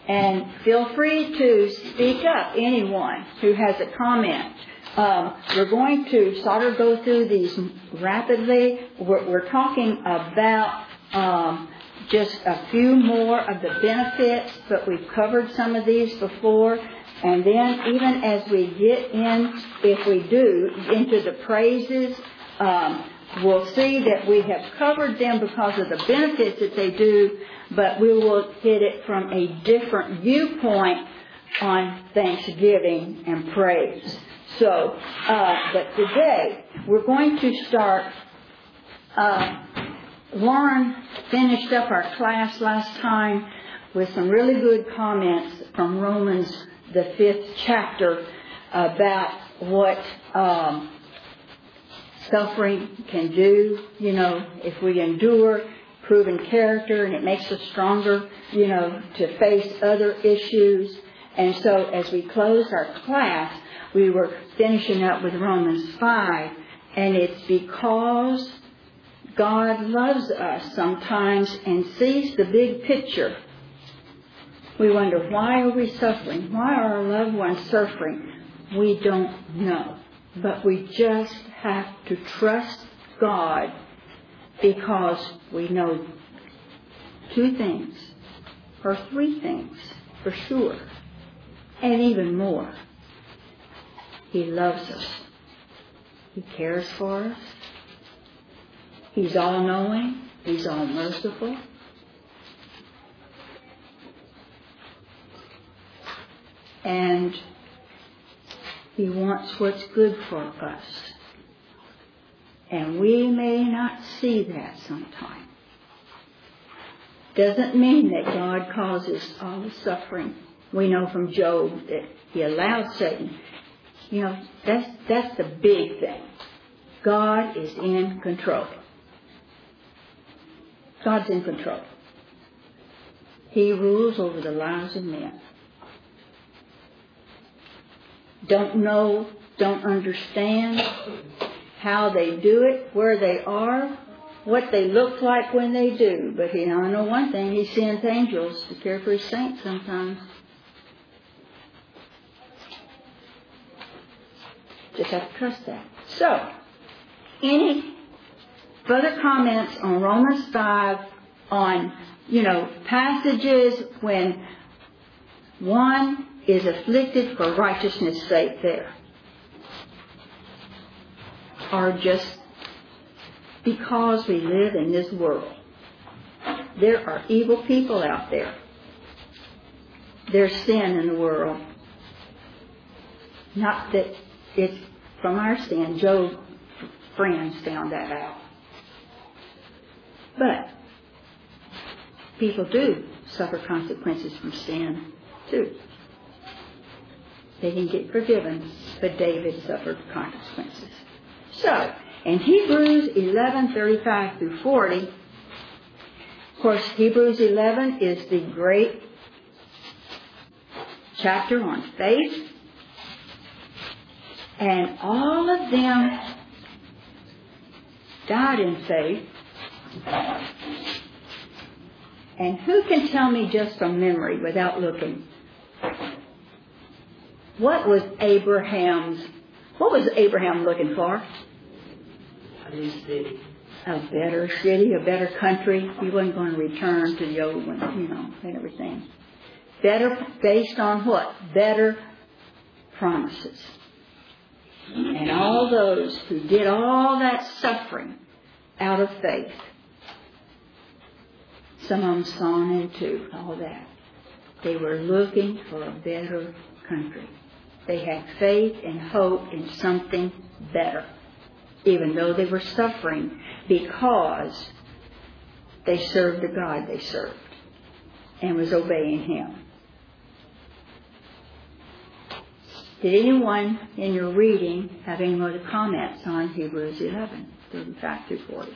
And feel free to speak up, anyone who has a comment. We're going to sort of go through these rapidly. We're talking about just a few more of the benefits, but we've covered some of these before. And then even as we get in, if we do, into the praises, we'll see that we have covered them because of the benefits that they do, but we will hit it from a different viewpoint on Thanksgiving and praise. So, but today we're going to start. Lauren finished up our class last time with some really good comments from Romans, the 5th chapter, about what suffering can do, if we endure, proven character, and it makes us stronger, to face other issues. And so as we closed our class, we were finishing up with Romans 5, and it's because God loves us sometimes and sees the big picture. We wonder, why are we suffering? Why are our loved ones suffering? We don't know. But we just have to trust God, because we know 2 things, or 3 things for sure, and even more. He loves us. He cares for us. He's all-knowing. He's all-merciful. And He wants what's good for us. And we may not see that sometimes. Doesn't mean that God causes all the suffering. We know from Job that he allowed Satan. That's the big thing. God is in control. God's in control. He rules over the lives of men. Don't know, don't understand how they do it, where they are, what they look like when they do. But I know one thing, He sends angels to care for His saints sometimes. Just have to trust that. So, any further comments on Romans 5 on, passages when one is afflicted for righteousness' sake there? Or just because we live in this world. There are evil people out there. There's sin in the world. Not that it's from our sin. Job's friends found that out. But people do suffer consequences from sin too. They didn't get forgiven, but David suffered consequences. So, in Hebrews 11:35 through 40, of course, Hebrews 11 is the great chapter on faith. And all of them died in faith. And who can tell me just from memory without looking? What was Abraham looking for? A new city. A better city, a better country. He wasn't going to return to the old one, and everything. Better based on what? Better promises. And all those who did all that suffering out of faith, some of them sawn into all that. They were looking for a better country. They had faith and hope in something better, even though they were suffering, because they served the God they served and was obeying Him. Did anyone in your reading have any other comments on Hebrews 11, 35 through 40?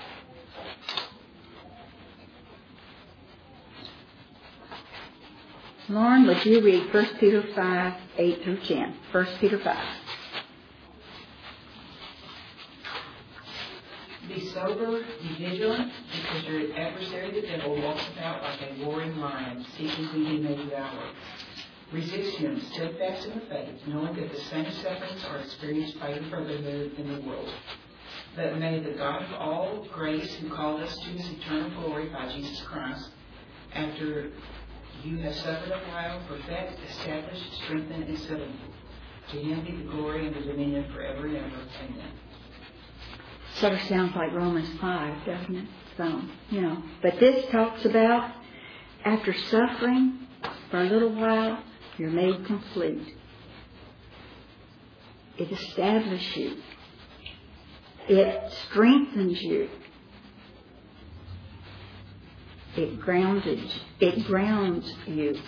Lauren, would you read 1 Peter 5, 8 through 10? 1 Peter 5. Be sober, be vigilant, because your adversary the devil walks about like a roaring lion, seeking whom he may devour. Resist him, steadfast in the faith, knowing that the same sufferings are experienced by your brotherhood in the world. But may the God of all grace, who called us to his eternal glory by Jesus Christ, after you have suffered a while, perfect, establish, strengthen, and settle you. To him be the glory and the dominion forever and ever. Amen. Sort of sounds like Romans 5, doesn't it? So, But this talks about after suffering for a little while, you're made complete. It establishes you. It strengthens you. It grounds you.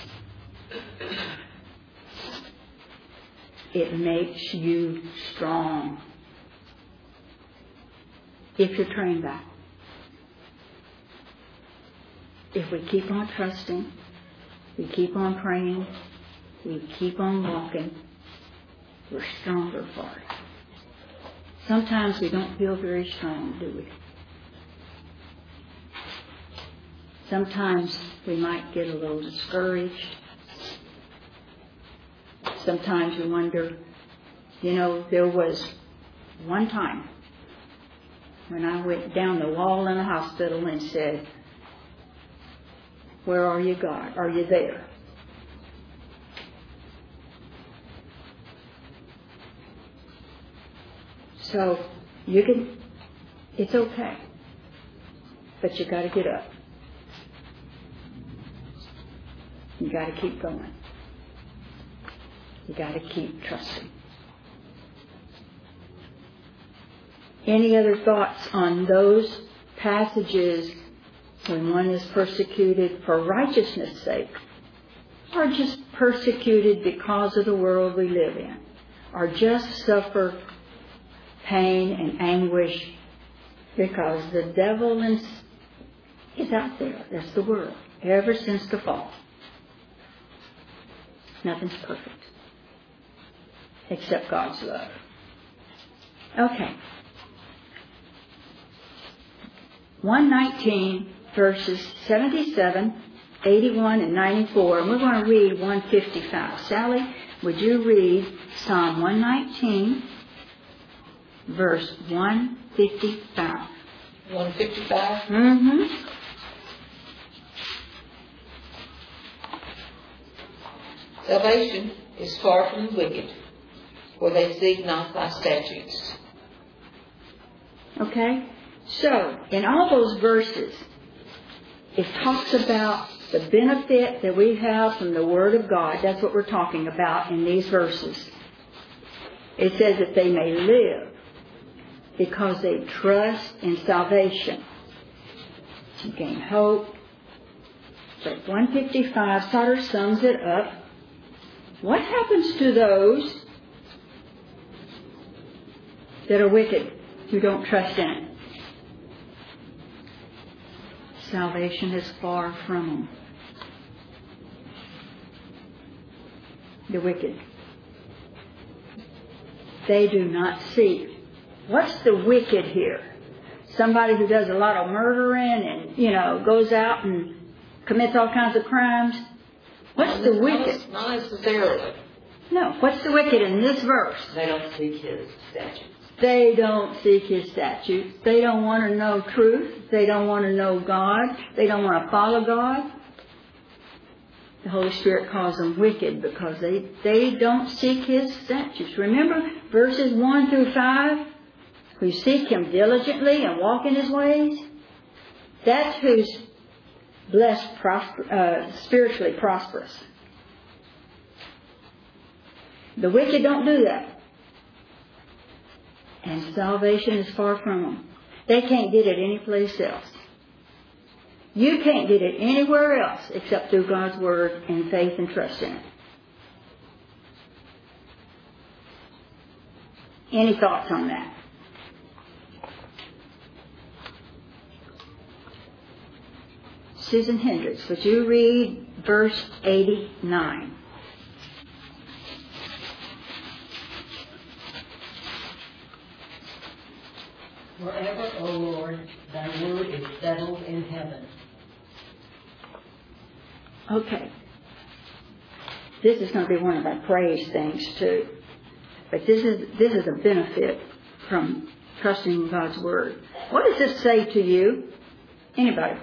It makes you strong. If you're trained by it. If we keep on trusting, we keep on praying, we keep on walking, we're stronger for it. Sometimes we don't feel very strong, do we? Sometimes we might get a little discouraged. Sometimes we wonder, there was one time when I went down the wall in the hospital and said, "Where are you, God? Are you there?" So it's okay, but you got to get up. You got to keep going. You got to keep trusting. Any other thoughts on those passages when one is persecuted for righteousness' sake, or just persecuted because of the world we live in, or just suffer pain and anguish because the devil is out there? That's the world, ever since the fall. Nothing's perfect except God's love. Okay. 119 verses 77, 81, and 94. And we're going to read 155. Sally, would you read Psalm 119, verse 155? 155? Mm-hmm. Salvation is far from the wicked, for they seek not thy statutes. Okay? So, in all those verses, it talks about the benefit that we have from the Word of God. That's what we're talking about in these verses. It says that they may live because they trust in salvation. To gain hope. But 155 sort of sums it up. What happens to those that are wicked, who don't trust in it? Salvation is far from them. The wicked. They do not seek. What's the wicked here? Somebody who does a lot of murdering and, goes out and commits all kinds of crimes. What's the wicked? Not necessarily. No. What's the wicked in this verse? They don't seek his statutes. They don't seek his statutes. They don't want to know truth. They don't want to know God. They don't want to follow God. The Holy Spirit calls them wicked because they don't seek his statutes. Remember verses 1 through 5? Who seek him diligently and walk in his ways? That's who's blessed, spiritually prosperous. The wicked don't do that. And salvation is far from them. They can't get it anyplace else. You can't get it anywhere else except through God's Word and faith and trust in it. Any thoughts on that? Susan Hendricks, would you read verse 89? Forever, O Lord, thy word is settled in heaven. Okay. This is going to be one of our praise things too. But this is a benefit from trusting in God's word. What does this say to you? Anybody?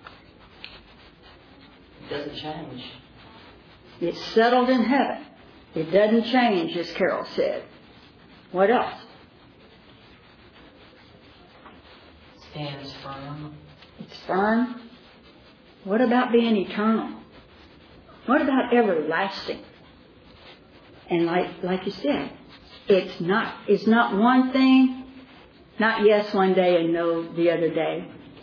It doesn't change. It's settled in heaven. It doesn't change, as Carol said. What else? Stands firm. It's firm. What about being eternal? What about everlasting? And like you said, it's not one thing, not yes one day and no the other day.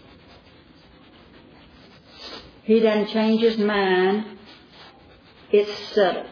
He doesn't change his mind. It's settled.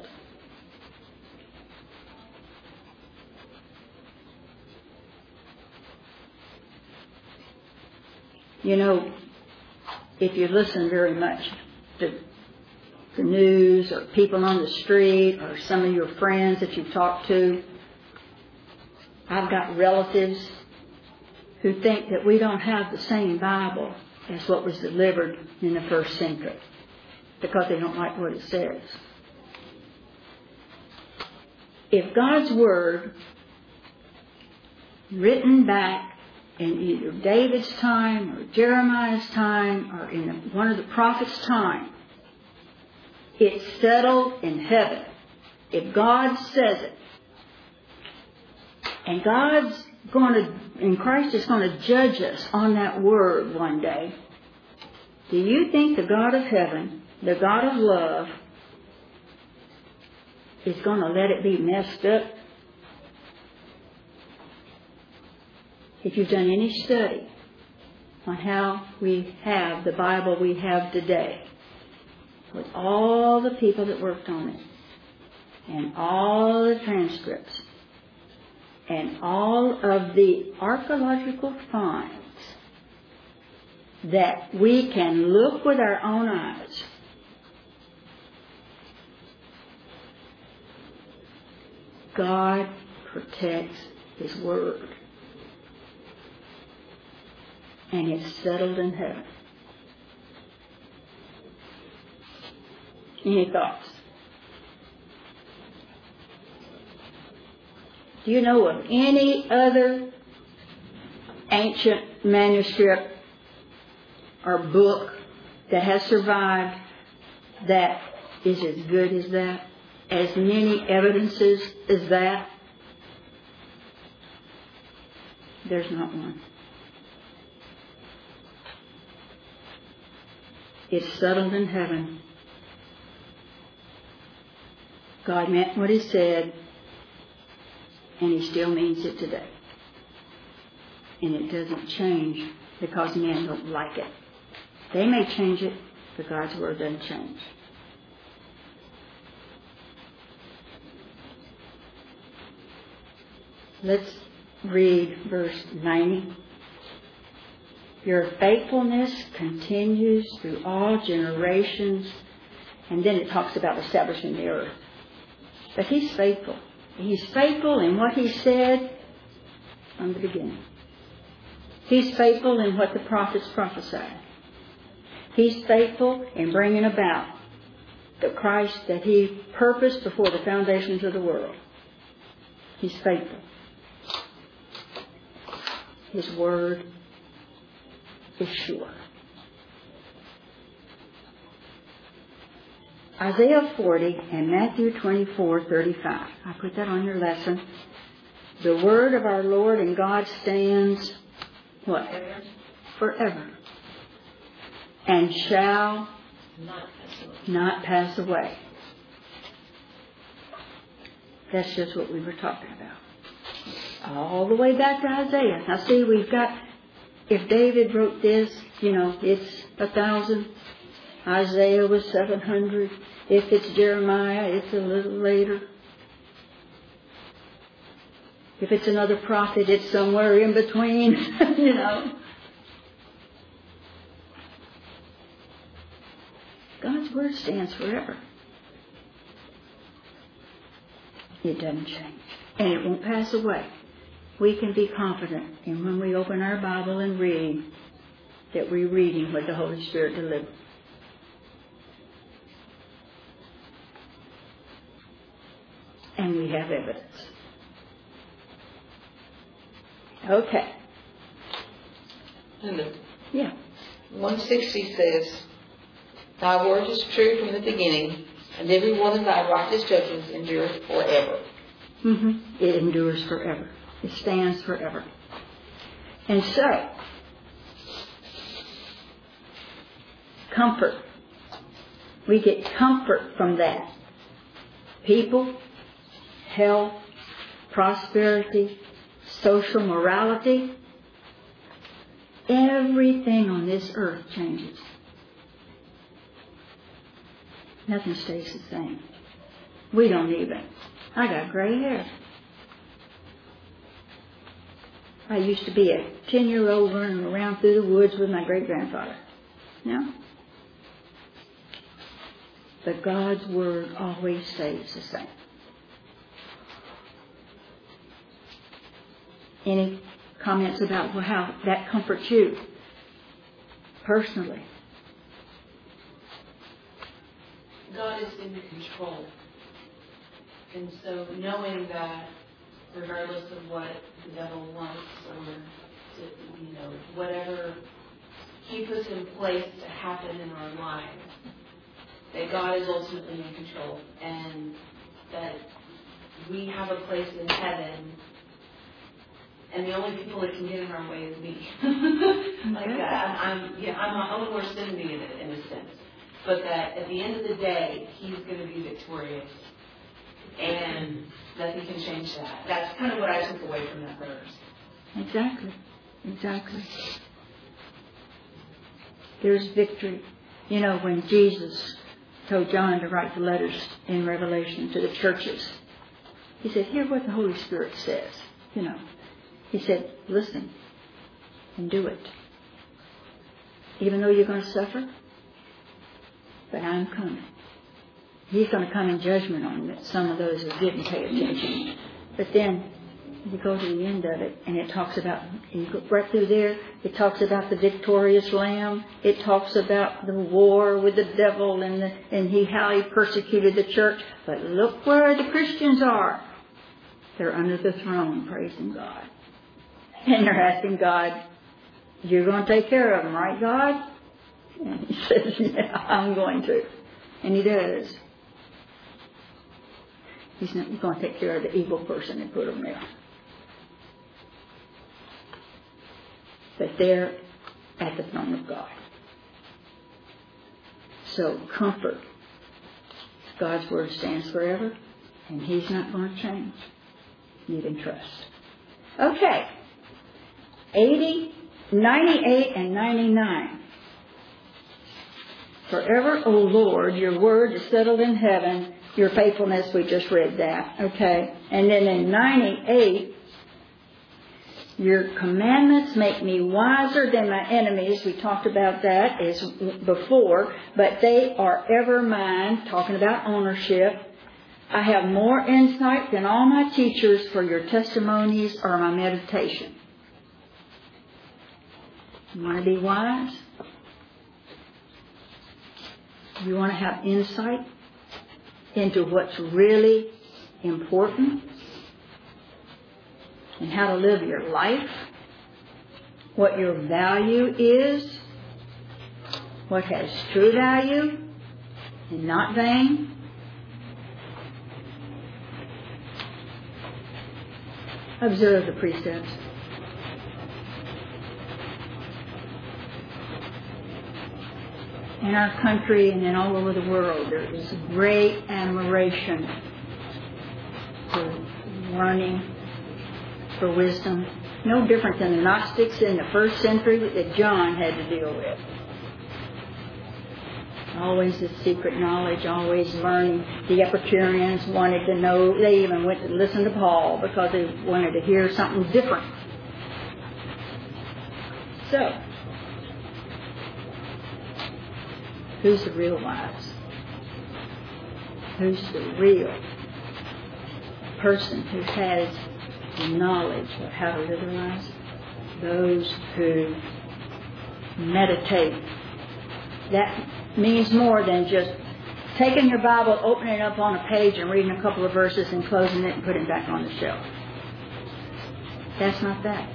You know, if you listen very much to the news or people on the street or some of your friends that you talk to, I've got relatives who think that we don't have the same Bible as what was delivered in the first century because they don't like what it says. If God's Word, written back in either David's time or Jeremiah's time or in one of the prophets' time, it's settled in heaven. If God says it, and Christ is going to judge us on that word one day, do you think the God of heaven, the God of love, is going to let it be messed up? If you've done any study on how we have the Bible we have today, with all the people that worked on it, and all the transcripts, and all of the archaeological finds that we can look with our own eyes, God protects His Word. And it's settled in heaven. Any thoughts? Do you know of any other ancient manuscript or book that has survived that is as good as that? As many evidences as that? There's not one. It's settled in heaven. God meant what He said, and He still means it today. And it doesn't change because men don't like it. They may change it, but God's Word doesn't change. Let's read verse 90. Your faithfulness continues through all generations. And then it talks about establishing the earth. But He's faithful. He's faithful in what He said from the beginning. He's faithful in what the prophets prophesied. He's faithful in bringing about the Christ that He purposed before the foundations of the world. He's faithful. His Word is sure. Isaiah 40 and Matthew 24:35. I put that on your lesson. The word of our Lord and God stands what? Forever. And shall not pass away. That's just what we were talking about. All the way back to Isaiah. Now see, we've got, if David wrote this, it's 1,000. Isaiah was 700. If it's Jeremiah, it's a little later. If it's another prophet, it's somewhere in between, God's Word stands forever. It doesn't change. And it won't pass away. we can be confident in when we open our Bible and read that we're reading what the Holy Spirit delivered. And we have evidence. Okay. And Yeah. 160 says, Thy word is true from the beginning, and every one of thy righteous judgments endureth forever. It endures forever. It stands forever. And so, comfort. We get comfort from that. People, health, prosperity, social morality, everything on this earth changes. Nothing stays the same. We don't even. I got gray hair. I used to be a 10-year-old running around through the woods with my great-grandfather. No? But God's Word always stays the same. Any comments about how that comforts you personally? God is in control. And so knowing that regardless of what the devil wants or, whatever he puts in place to happen in our lives, that God is ultimately in control and that we have a place in heaven and the only people that can get in our way is me. I'm a little worse than me in a sense. But that at the end of the day, he's going to be victorious. And nothing can change that. That's kind of what I took away from that verse. Exactly. There's victory. When Jesus told John to write the letters in Revelation to the churches, he said, hear what the Holy Spirit says. He said, listen and do it. Even though you're going to suffer, but I'm coming. He's going to come in judgment on some of those who didn't pay attention. But then you go to the end of it, and it talks about, you go right through there, it talks about the victorious Lamb. It talks about the war with the devil and how he persecuted the church. But look where the Christians are. They're under the throne, praising God. And they're asking God, you're going to take care of them, right, God? And he says, yeah, I'm going to. And he does. He's not going to take care of the evil person and put them there. But they're at the throne of God. So comfort. God's Word stands forever, and He's not going to change. You can trust. Okay. 80, 98, and 99. Forever, O Lord, your word is settled in heaven. Your faithfulness, we just read that. Okay. And then in 98, your commandments make me wiser than my enemies. We talked about that as before. But they are ever mine. Talking about ownership. I have more insight than all my teachers, for your testimonies are my meditation. You want to be wise? You want to have insight into what's really important and how to live your life, what your value is, what has true value and not vain. Observe the precepts. In our country and in all over the world, there is great admiration for learning, for wisdom. No different than the Gnostics in the first century that John had to deal with. Always the secret knowledge, always learning. The Epicureans wanted to know, they even went to listen to Paul because they wanted to hear something different. So, who's the real wise? Who's the real person who has the knowledge of how to live their lives. Those who meditate. That means more than just taking your Bible, opening it up on a page and reading a couple of verses and closing it and putting it back on the shelf. That's not that.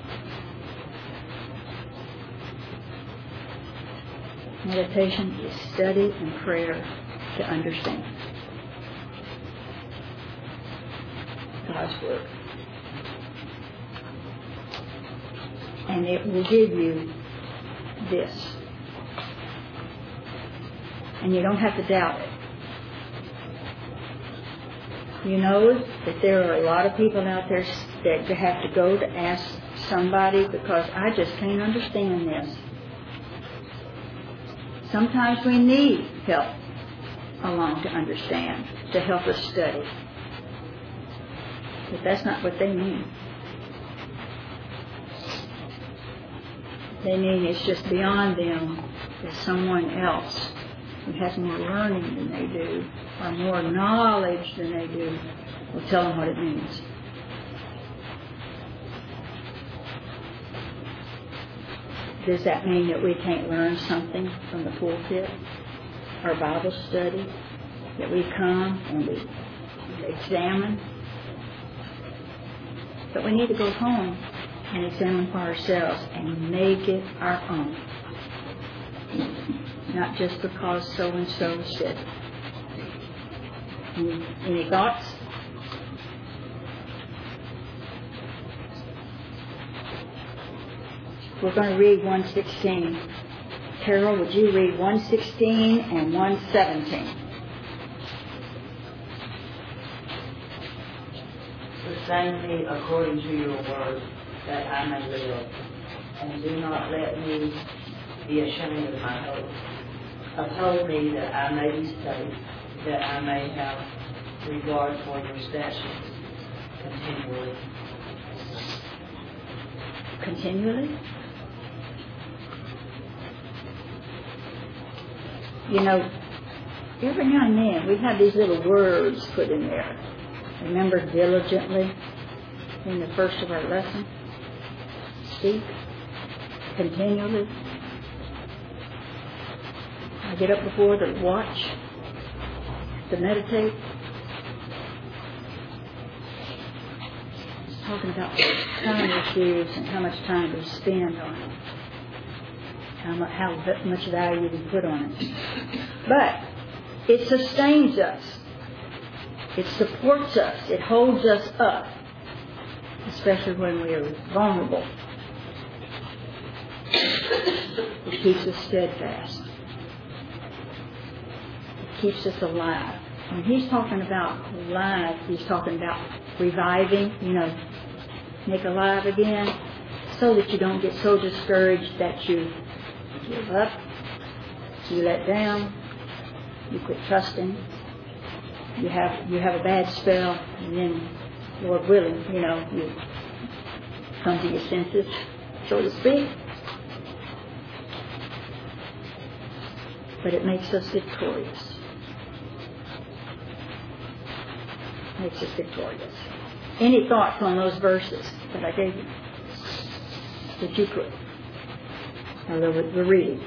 Meditation is study and prayer to understand God's Word. And it will give you this. And you don't have to doubt it. You know that there are a lot of people out there that have to go to ask somebody because I just can't understand this. Sometimes we need help along to understand, to help us study. But that's not what they mean. They mean it's just beyond them. There's someone else who has more learning than they do, or more knowledge than they do, will tell them what it means. Does that mean that we can't learn something from the pulpit or Bible study? That we come and we examine? But we need to go home and examine for ourselves and make it our own. Not just because so-and-so said it. Any thoughts? We're going to read 1:16. Carol, would you read 1:16 and 1:17? Sustain me according to your word, that I may live, and do not let me be ashamed of my hope. Uphold me that I may be safe, that I may have regard for your statutes continually. Continually? You know, every now and then we have these little words put in there. Remember diligently in the first of our lesson. Speak continually. I get up before to watch, to meditate. It's talking about time issues and how much time we spend on it. How much value we put on it. But it sustains us. It supports us. It holds us up. Especially when we are vulnerable. It keeps us steadfast. It keeps us alive. When he's talking about alive, he's talking about reviving, make alive again, so that you don't get so discouraged that you give up, you let down, you quit trusting, you have a bad spell, and then, Lord willing, you come to your senses, so to speak. But it makes us victorious. Makes us victorious. Any thoughts on those verses that I gave you? That you could? Or the reading.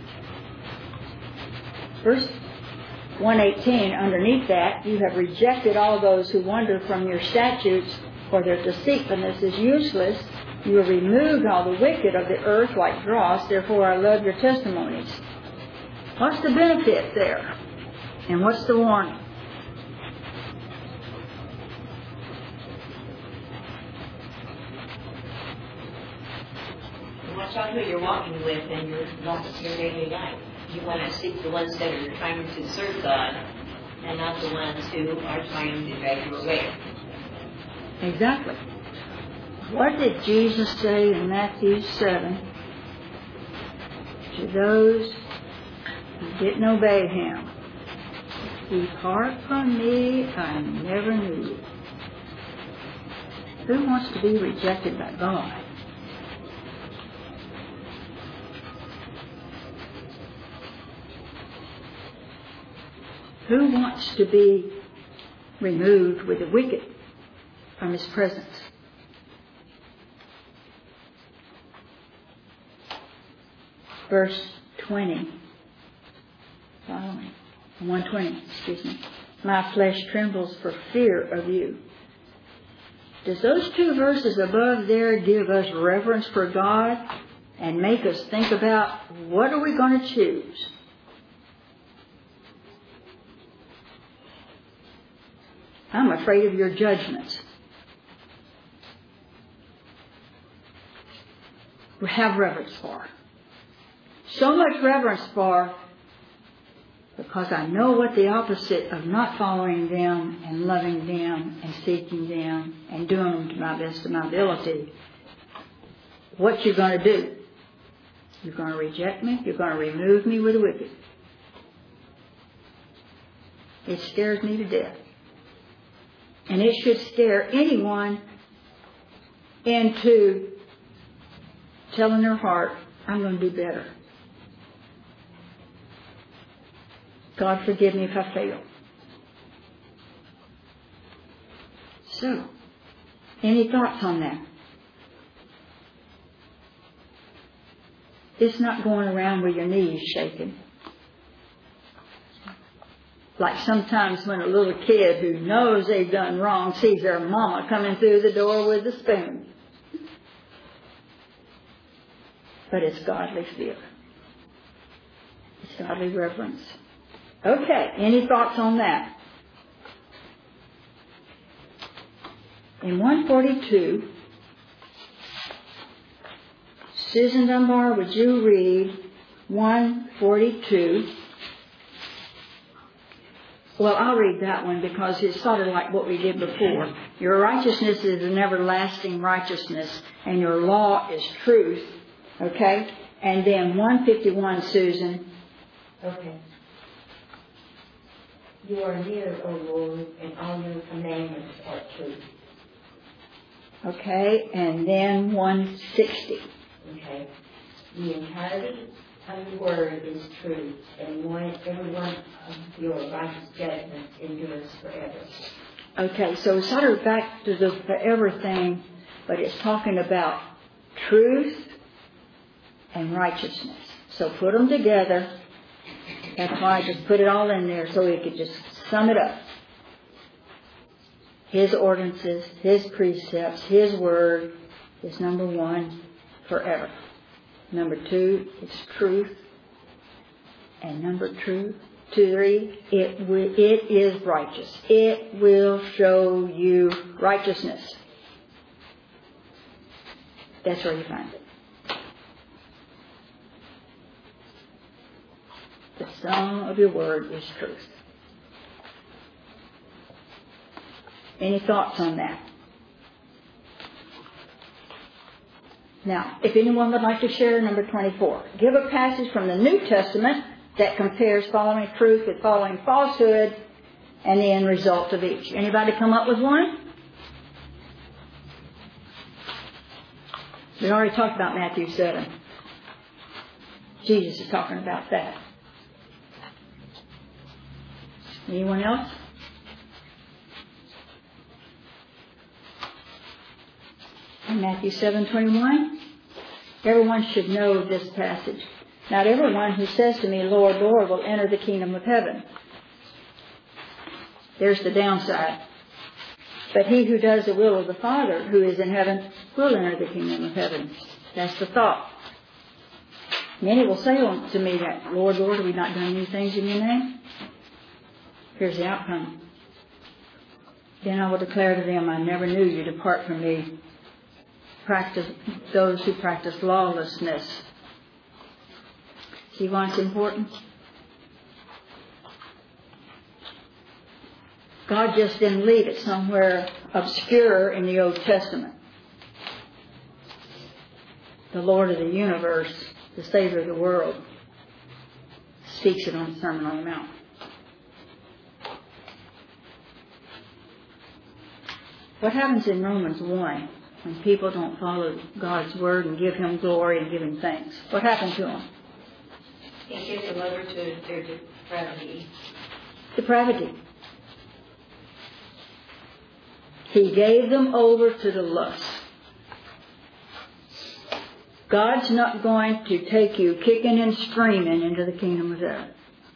Verse 118, underneath that, you have rejected all those who wander from your statutes, for their deceitfulness is useless. You have removed all the wicked of the earth like dross, therefore I love your testimonies. What's the benefit there? And what's the warning? Watch out who you're walking with in your daily life. You want to seek the ones that are trying to serve God and not the ones who are trying to drag you away. Exactly. What did Jesus say in Matthew 7 to those who didn't obey him? Depart from me, I never knew you. Who wants to be rejected by God? Who wants to be removed with the wicked from his presence? verse 20. Following. 120, excuse me. My flesh trembles for fear of you. Does those two verses above there give us reverence for God and make us think about what are we going to choose? I'm afraid of your judgments. We have reverence for. So much reverence for, because I know what the opposite of not following them and loving them and seeking them and doing them to my best of my ability. What you're going to do? You're going to reject me. You're going to remove me with the wicked. It scares me to death. And it should scare anyone into telling their heart, I'm going to do better. God forgive me if I fail. So, any thoughts on that? It's not going around with your knees shaking. Like sometimes when a little kid who knows they've done wrong sees their mama coming through the door with a spoon. But it's godly fear. It's godly reverence. Okay, any thoughts on that? In 142, Susan Dunbar, would you read 142? Well, I'll read that one because it's sort of like what we did before. Your righteousness is an everlasting righteousness, and your law is truth. Okay? And then 151, Susan. Okay. You are near, O Lord, and all your commandments are true. Okay, and then 160. Okay. The entirety of the word is true, and every one of your righteous judgments endures forever. Okay, so it's sort of back to the forever thing, but it's talking about truth and righteousness. So put them together. That's why I just put it all in there so we could just sum it up. His ordinances, His precepts, His word is number one, forever. Number two, it's truth. And number three, it is righteous. It will show you righteousness. That's where you find it. The sum of your word is truth. Any thoughts on that? Now, if anyone would like to share number 24, give a passage from the New Testament that compares following truth with following falsehood and the end result of each. Anybody come up with one? We already talked about Matthew 7. Jesus is talking about that. Anyone else? In Matthew 7:21, everyone should know this passage. Not everyone who says to me, Lord, Lord, will enter the kingdom of heaven. There's the downside. But he who does the will of the Father who is in heaven will enter the kingdom of heaven. That's the thought. Many will say to me that, Lord, Lord, have we not done any things in your name? Here's the outcome. Then I will declare to them, I never knew you. Depart from me. Those who practice lawlessness. See why it's important? God just didn't leave it somewhere obscure in the Old Testament. The Lord of the universe, the Savior of the world, speaks it on the Sermon on the Mount. What happens in Romans 1 when people don't follow God's Word and give Him glory and give Him thanks? What happens to them? He gives them over to their depravity. Depravity. He gave them over to the lust. God's not going to take you kicking and screaming into the kingdom of heaven.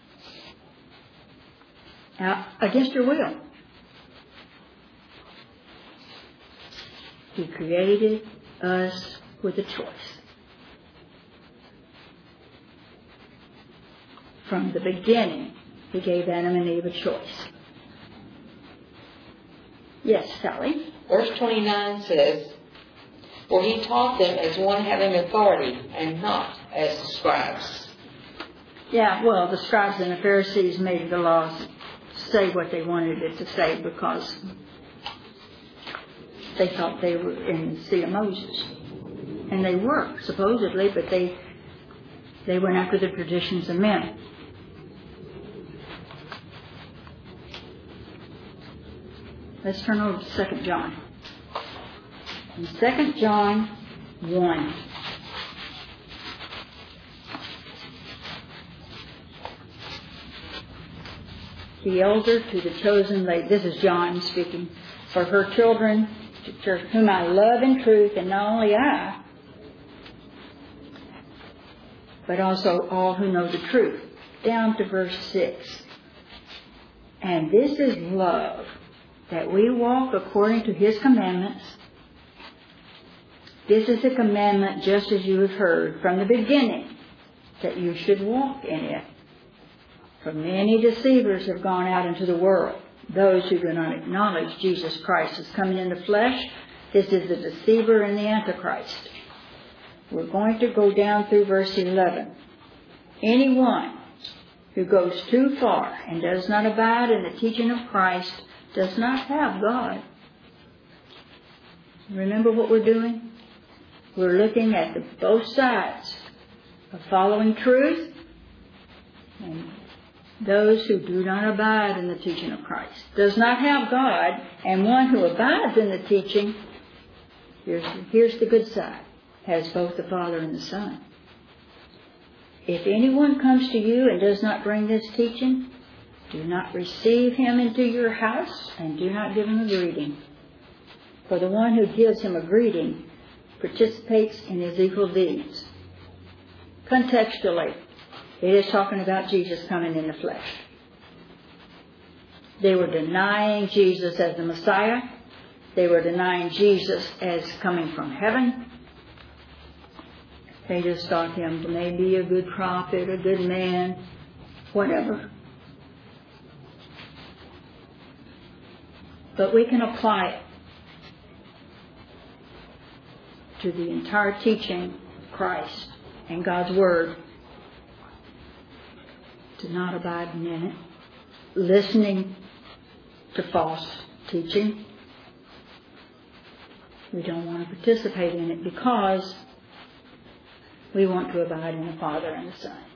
Now, against your will. He created us with a choice. From the beginning, He gave Adam and Eve a choice. Yes, Sally? Verse 29 says, "For He taught them as one having authority, and not as the scribes." Yeah, well, the scribes and the Pharisees made the laws say what they wanted it to say because they thought they were in the seat of Moses. And they were, supposedly, but they went after the traditions of men. Let's turn over to 2 John. In 2 John 1. The elder to the chosen lady. This is John speaking. For her children, whom I love in truth, and not only I, but also all who know the truth. Down to verse 6. And this is love, that we walk according to His commandments. This is a commandment just as you have heard from the beginning, that you should walk in it. For many deceivers have gone out into the world. Those who do not acknowledge Jesus Christ as coming in the flesh, this is the deceiver and the Antichrist. We're going to go down through verse 11. Anyone who goes too far and does not abide in the teaching of Christ does not have God. Remember what we're doing? We're looking at both sides of following truth and those who do not abide in the teaching of Christ. Does not have God, and one who abides in the teaching, here's the good side, has both the Father and the Son. If anyone comes to you and does not bring this teaching, do not receive him into your house, and do not give him a greeting. For the one who gives him a greeting participates in his evil deeds. Contextually, it is talking about Jesus coming in the flesh. They were denying Jesus as the Messiah. They were denying Jesus as coming from heaven. They just thought him to maybe be a good prophet, a good man, whatever. But we can apply it to the entire teaching of Christ and God's Word. To not abide in it, listening to false teaching. We don't want to participate in it because we want to abide in the Father and the Son.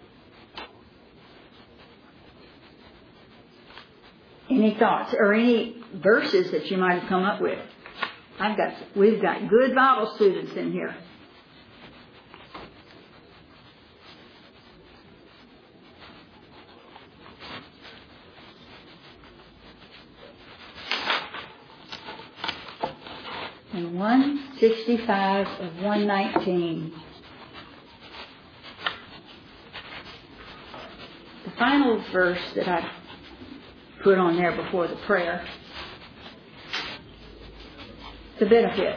Any thoughts or any verses that you might have come up with? We've got good Bible students in here. In 165 of 119, the final verse that I put on there before the prayer, the benefit.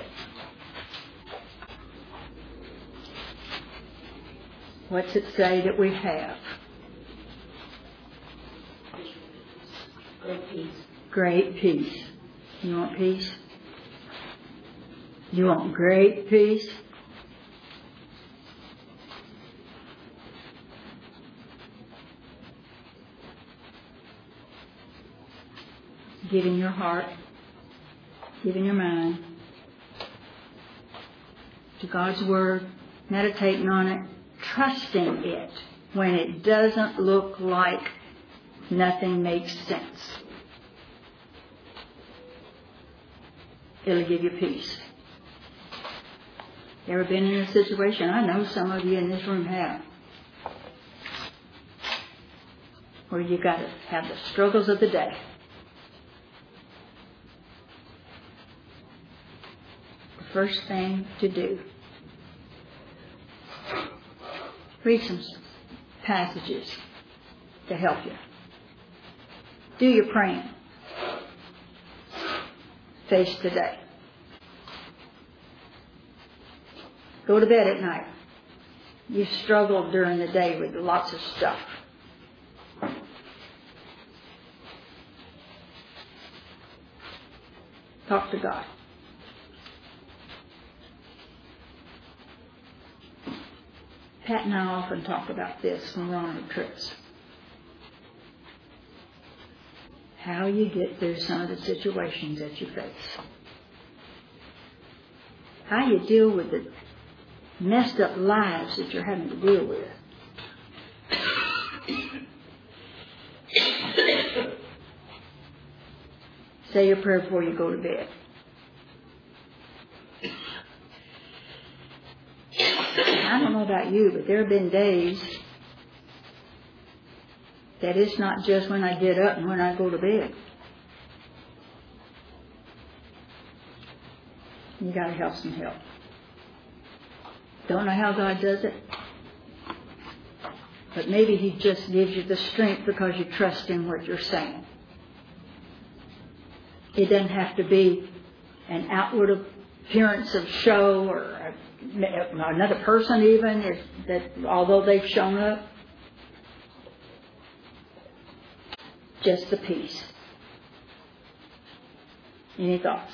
What's it say that we have? Great peace. Great peace. You want peace? You want great peace? Give in your heart, give in your mind to God's Word, meditating on it, trusting it when it doesn't look like nothing makes sense. It'll give you peace. You ever been in a situation? I know some of you in this room have. Where you got to have the struggles of the day. The first thing to do Read some passages to help you. Do your praying. Face today. Go to bed at night. You've struggled during the day with lots of stuff. Talk to God. Pat and I often talk about this when we're on our trips. How you get through some of the situations that you face. How you deal with the messed up lives that you're having to deal with. Say your prayer before you go to bed. I don't know about you, but there have been days that it's not just when I get up and when I go to bed. You got to have some help. Don't know how God does it, but maybe He just gives you the strength because you trust in what you're saying. It doesn't have to be an outward appearance of show or another person even, that although they've shown up. Just the peace. Any thoughts?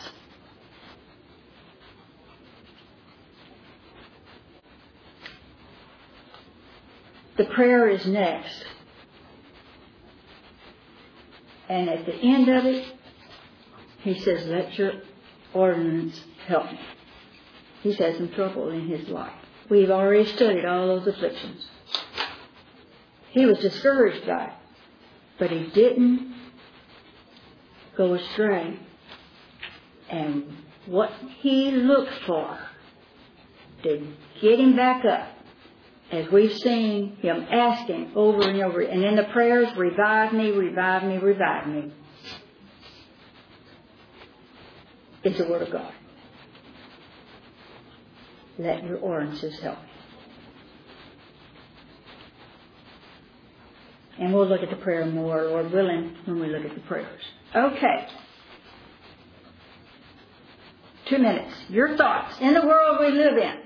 The prayer is next. And at the end of it, he says, let your ordinance help me. He's had some trouble in his life. We've already studied all those afflictions. He was discouraged by it, but he didn't go astray. And what he looked for to get him back up, as we've seen him asking over and over, and in the prayers, revive me, revive me, revive me, it's the Word of God. Let your ordinances help me. And we'll look at the prayer more, Lord willing, when we look at the prayers. Okay. 2 minutes. Your thoughts. In the world we live in,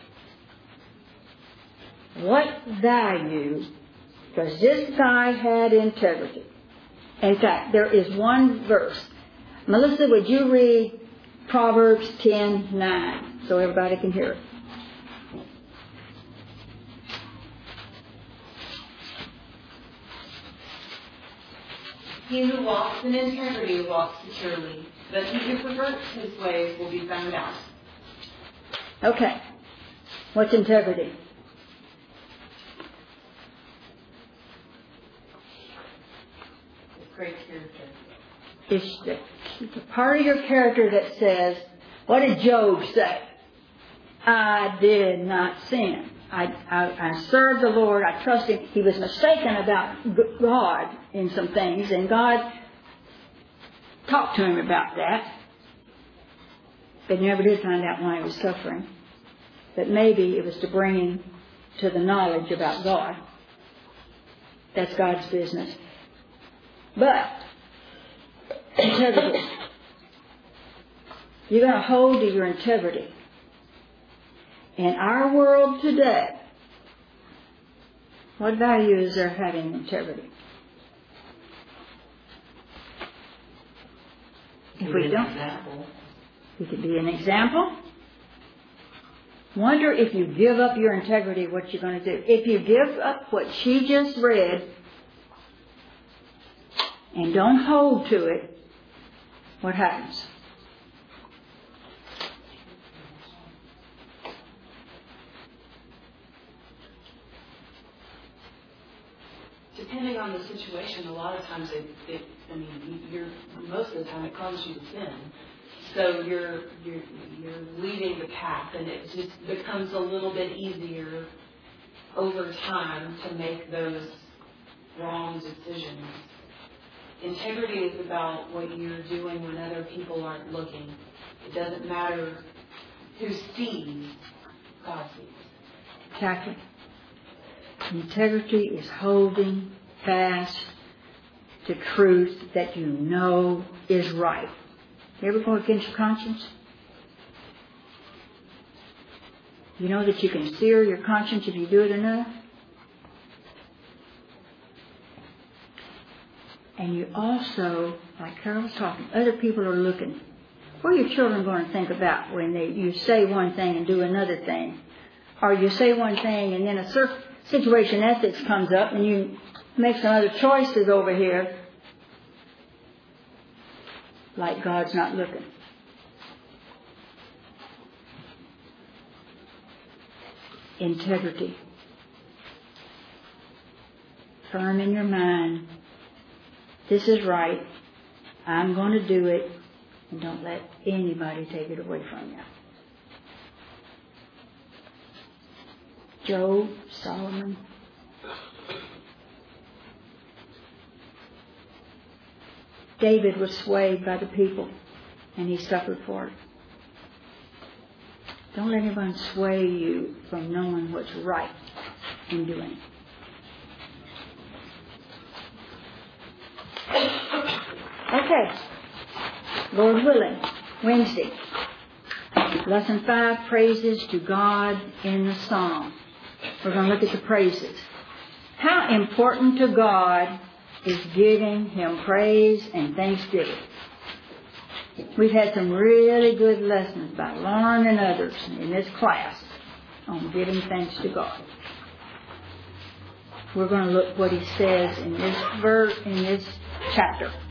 what value does this guy have integrity? In fact, there is one verse. Melissa, would you read Proverbs 10:9 so everybody can hear it? He who walks in integrity walks securely, but he who perverts his ways will be found out. Okay. What's integrity? Great character. It's the part of your character that says, what did Job say? I did not sin. I served the Lord. I trusted Him. He was mistaken about God in some things, and God talked to him about that. But never did find out why he was suffering. But maybe it was to bring him to the knowledge about God. That's God's business. But integrity. You're going to hold to your integrity. In our world today, what value is there having integrity? If we don't, we could be an example. Wonder if you give up your integrity, what you're going to do. If you give up what she just read and don't hold to it, what happens? Depending on the situation, a lot of times most of the time it causes you to sin. So you're leaving the path, and it just becomes a little bit easier over time to make those wrong decisions. Integrity is about what you're doing when other people aren't looking. It doesn't matter who sees, God sees. Exactly. Integrity is holding fast to truth that you know is right. You ever go against your conscience? You know that you can sear your conscience if you do it enough? And you also, like Carol was talking, other people are looking. What are your children going to think about when you say one thing and do another thing? Or you say one thing and then a situation ethics comes up and you make some other choices over here, like God's not looking. Integrity. Firm in your mind. This is right. I'm going to do it. And don't let anybody take it away from you. Job, Solomon. David was swayed by the people, and he suffered for it. Don't let anyone sway you from knowing what's right and doing. Okay. Lord willing, Wednesday. Lesson 5, praises to God in the psalm. We're going to look at the praises. How important to God is giving Him praise and thanksgiving. We've had some really good lessons by Lauren and others in this class on giving thanks to God. We're going to look what He says in this verse, in this chapter.